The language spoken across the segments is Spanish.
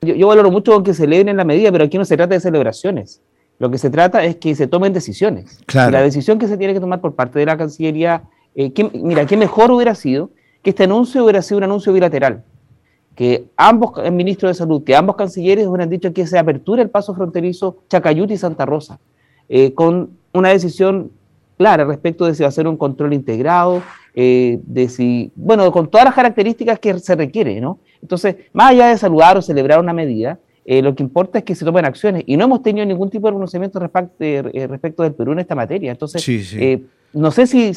yo valoro mucho con que celebren la medida, pero aquí no se trata de celebraciones. Lo que se trata es que se tomen decisiones. Claro. Y la decisión que se tiene que tomar por parte de la Cancillería, mira, qué mejor hubiera sido que este anuncio hubiera sido un anuncio bilateral, que ambos, el ministro de Salud, que ambos cancilleres hubieran dicho que se apertura el paso fronterizo Chacayuta-Santa Rosa, con una decisión clara respecto de si va a ser un control integrado, de si, bueno, con todas las características que se requiere, ¿no? Entonces, más allá de saludar o celebrar una medida, lo que importa es que se tomen acciones, y no hemos tenido ningún tipo de pronunciamiento respecto del Perú en esta materia. Entonces, Sí. no sé si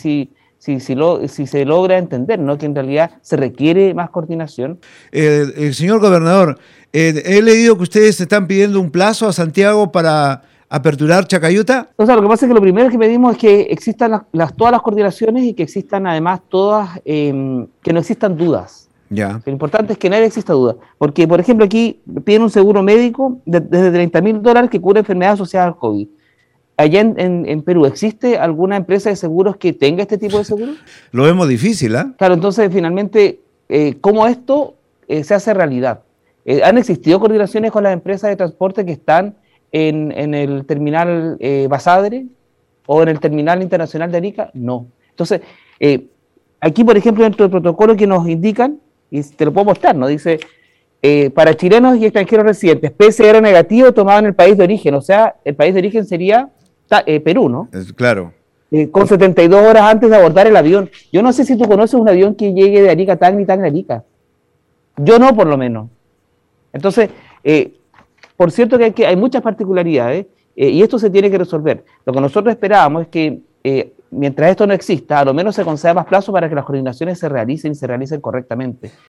se logra entender, ¿no?, que en realidad se requiere más coordinación. Señor gobernador, he leído que ustedes están pidiendo un plazo a Santiago para aperturar Chacayuta. O sea, lo que pasa es que lo primero que pedimos es que existan todas las coordinaciones y que existan además todas, que no existan dudas. Ya. Lo importante es que nadie exista duda. Porque, por ejemplo, aquí piden un seguro médico desde $30.000 que cubre enfermedades asociadas al COVID. Allá en Perú, ¿existe alguna empresa de seguros que tenga este tipo de seguros? Lo vemos difícil, ¿ah? Claro, entonces finalmente, ¿cómo esto se hace realidad? ¿Han existido coordinaciones con las empresas de transporte que están en el terminal Basadre o en el terminal internacional de Arica? No. Entonces, aquí, por ejemplo, dentro del protocolo que nos indican, y te lo puedo mostrar, ¿no? Dice, para chilenos y extranjeros residentes, PCR negativo tomado en el país de origen, o sea, el país de origen sería Perú, ¿no? Claro. Con 72 horas antes de abordar el avión. Yo no sé si tú conoces un avión que llegue de Arica a Tacna y Tacna a Arica. Yo no, por lo menos. Entonces, por cierto que hay muchas particularidades y esto se tiene que resolver. Lo que nosotros esperábamos es que mientras esto no exista, a lo menos se conceda más plazo para que las coordinaciones se realicen y se realicen correctamente.